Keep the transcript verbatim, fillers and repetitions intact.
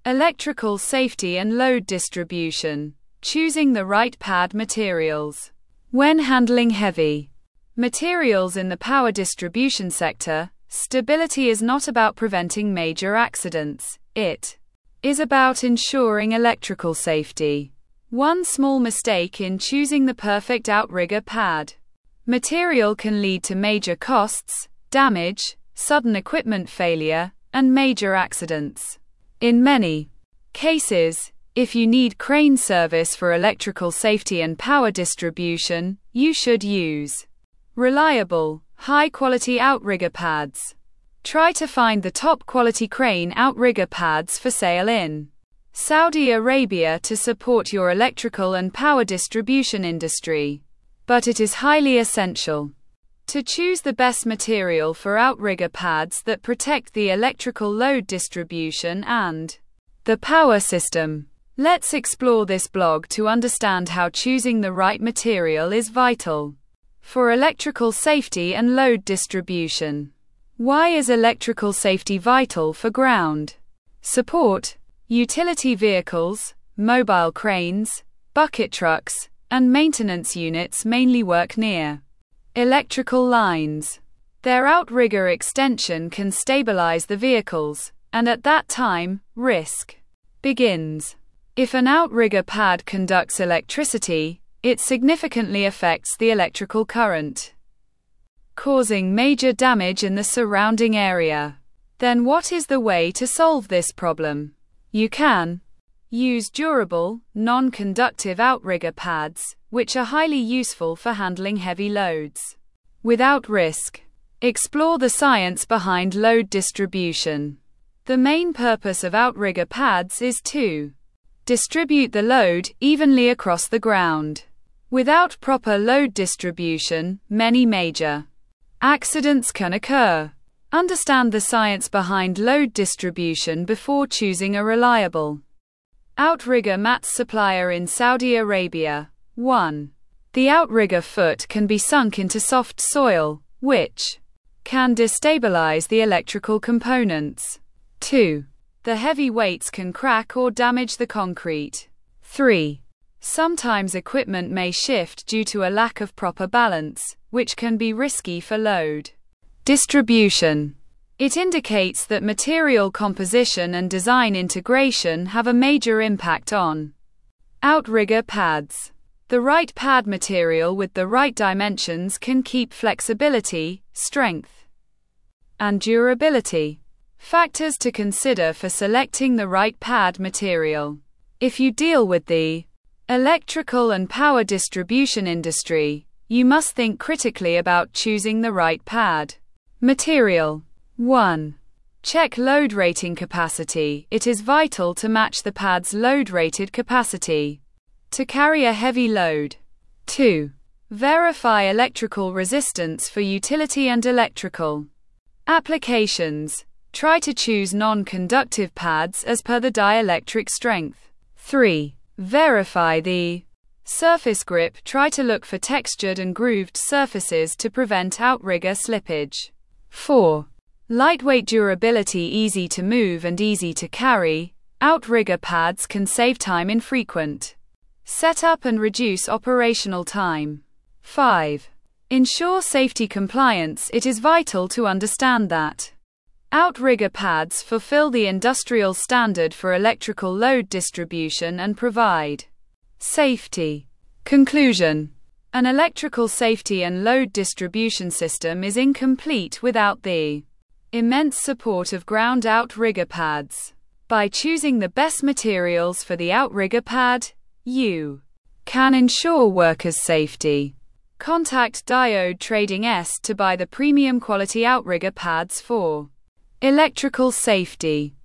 Electrical safety and load distribution. Choosing the right pad materials. When handling heavy materials in the power distribution sector, stability is not about preventing major accidents, it is about ensuring electrical safety. One small mistake in choosing the perfect outrigger pad material can lead to major costs, damage, sudden equipment failure, and major accidents. In many cases, if you need crane service for electrical safety and power distribution, you should use reliable, high-quality outrigger pads. Try to find the top-quality crane outrigger pads for sale in Saudi Arabia to support your electrical and power distribution industry. But it is highly essential to choose the best material for outrigger pads that protect the electrical load distribution and the power system. Let's explore this blog to understand how choosing the right material is vital for electrical safety and load distribution. Why is electrical safety vital for ground support? Utility vehicles, mobile cranes, bucket trucks, and maintenance units mainly work near electrical lines. Their outrigger extension can stabilize the vehicles, and at that time, risk begins. If an outrigger pad conducts electricity, it significantly affects the electrical current, causing major damage in the surrounding area. Then what is the way to solve this problem? You can use durable, non-conductive outrigger pads, which are highly useful for handling heavy loads without risk. Explore the science behind load distribution. The main purpose of outrigger pads is to distribute the load evenly across the ground. Without proper load distribution, many major accidents can occur. Understand the science behind load distribution before choosing a reliable outrigger mats supplier in Saudi Arabia. one. The outrigger foot can be sunk into soft soil, which can destabilize the electrical components. two. The heavy weights can crack or damage the concrete. three. Sometimes equipment may shift due to a lack of proper balance, which can be risky for load distribution. It indicates that material composition and design integration have a major impact on outrigger pads. The right pad material with the right dimensions can keep flexibility, strength, and durability. Factors to consider for selecting the right pad material. If you deal with the electrical and power distribution industry, you must think critically about choosing the right pad material. one. Check load rating capacity. It is vital to match the pad's load rated capacity to carry a heavy load. two. Verify electrical resistance for utility and electrical applications. Try to choose non-conductive pads as per the dielectric strength. three. Verify the surface grip. Try to look for textured and grooved surfaces to prevent outrigger slippage. four. Lightweight durability. Easy to move and easy to carry, outrigger pads can save time in frequent setup and reduce operational time. five. Ensure safety compliance. It is vital to understand that outrigger pads fulfill the industrial standard for electrical load distribution and provide safety. Conclusion. An electrical safety and load distribution system is incomplete without the immense support of ground outrigger pads. By choosing the best materials for the outrigger pad, you can ensure workers' safety. Contact Diode Trading S to buy the premium quality outrigger pads for electrical safety.